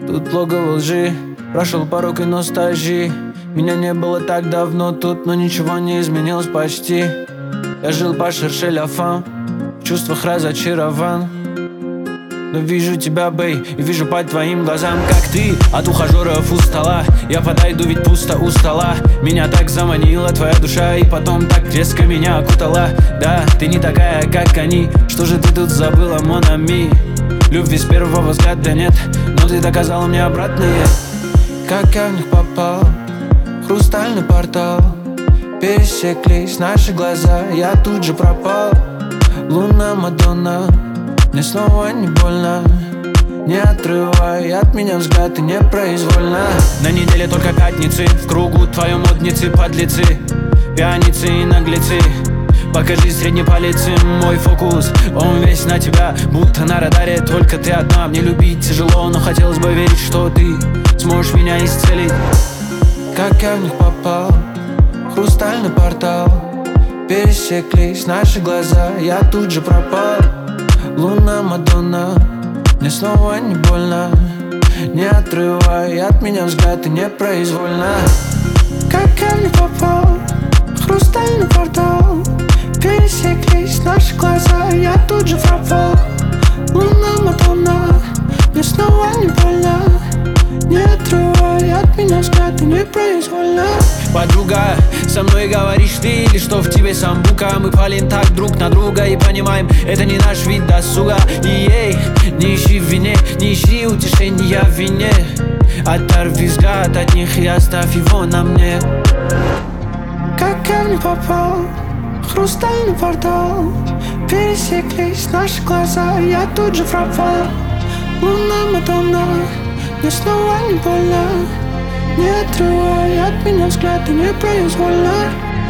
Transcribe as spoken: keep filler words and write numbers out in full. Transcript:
Тут логово лжи, прошел порог и ностальгии. Меня не было так давно тут, но ничего не изменилось почти. Я жил по шерше ля фам, в чувствах разочарован. Но вижу тебя, бэй, и вижу по твоим глазам, как ты от ухажеров устала. Я подойду, ведь пусто у стола. Меня так заманила твоя душа, и потом так резко меня окутала. Да, ты не такая, как они. Что же ты тут забыла, mon ami? Любви с первого взгляда нет, но ты доказала мне обратное. Как я в них попал, хрустальный портал. Пересеклись наши глаза, я тут же пропал. Луна Мадонна, мне снова не больно. Не отрывай от меня взгляд и непроизвольно. На неделе только пятницы, в кругу твоем модницы, подлецы, пьяницы и наглецы. Покажи средний палец, мой фокус, он весь на тебя, будто на радаре. Только ты одна, мне любить тяжело, но хотелось бы верить, что ты сможешь меня исцелить. Как я в них попал, хрустальный портал. Пересеклись наши глаза, я тут же пропал. Луна Мадонна, мне снова не больно. Не отрывай от меня взгляд и непроизвольно. Как я в них попал, хрустальный портал. Пересеклись наши глаза, я тут же пропал. Луна Мадонна, мне снова не больно. Не отрывай от меня взгляд и непроизвольно. Подруга, со мной говоришь ты, или что в тебе самбука? Мы палим так друг на друга и понимаем, это не наш вид досуга. И ей, не ищи в вине, не ищи утешения в вине. Оторви взгляд от них и оставь его на мне. Как я в них попал, хрустальный портал. Пересеклись наши глаза, я тут же пропал. Луна Мадонна, мне снова не больно. Не отрывай от меня взгляд и непроизвольно.